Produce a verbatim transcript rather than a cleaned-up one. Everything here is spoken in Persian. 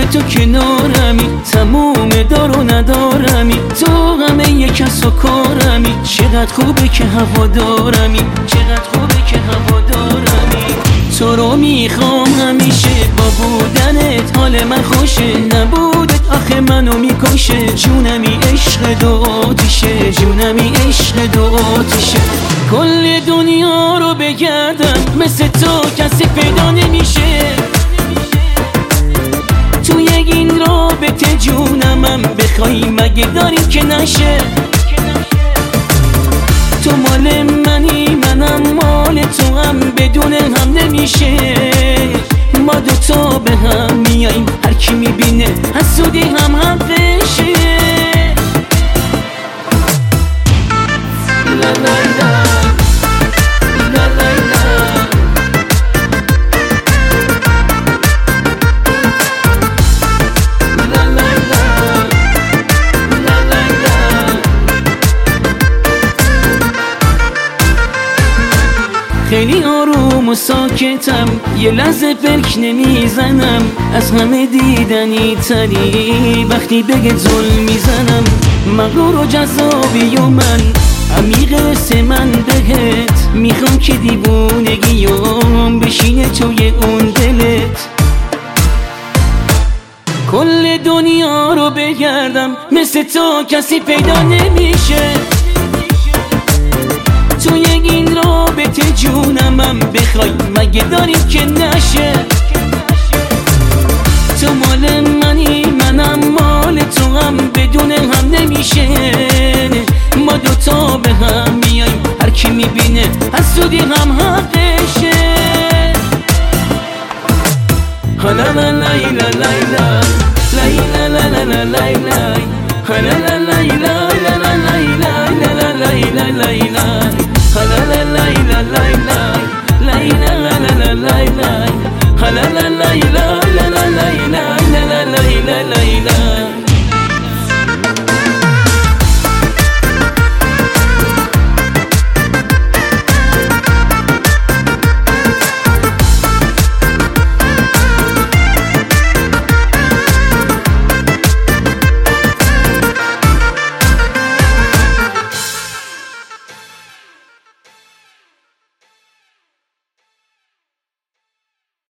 تو کنارمی، تموم دار و ندارمی، تو همه یک کس و کارمی. چقدر خوبه که هوادارمی، چقدر خوبه که هوادارمی. تو رو میخوام همیشه، با بودنت حال من خوشه، نبودت آخه منو میکشه. جونمی عشق دو آتیشه، جونمی عشق دو آتیشه. کل دنیا رو بگردم مثل تو کسی پیدا نمیشه. تو یک این رابطه جونمم بخوای مگه داری که نشه. تو مال منی منم مال تو، هم بدون هم نمیشه. ما دوتا به هم میاییم، هر کی میبینه حسودی هم حقشه. لا لا لا لا لا خیلی آروم و ساکتم، یه لحظه فکر نمیزنم. از همه دیدنی تری وقتی بگه ظلم میزنم. مغرور و جذابی و من عمیق سه من بهت میخوام که دیوونگیام بشینه توی اون دلت. کل دنیا رو بگردم مثل تو کسی پیدا نمیشه. تو یک این رابطه جونمم بخوای مگه داری که نشه. تو مال منی منم مال تو، هم بدون هم نمیشه. ما دوتا به هم میاییم، هر کی میبینه حسودی هم حقشه. لا لا لا لا لا لا لا لا لا لا لا لا لا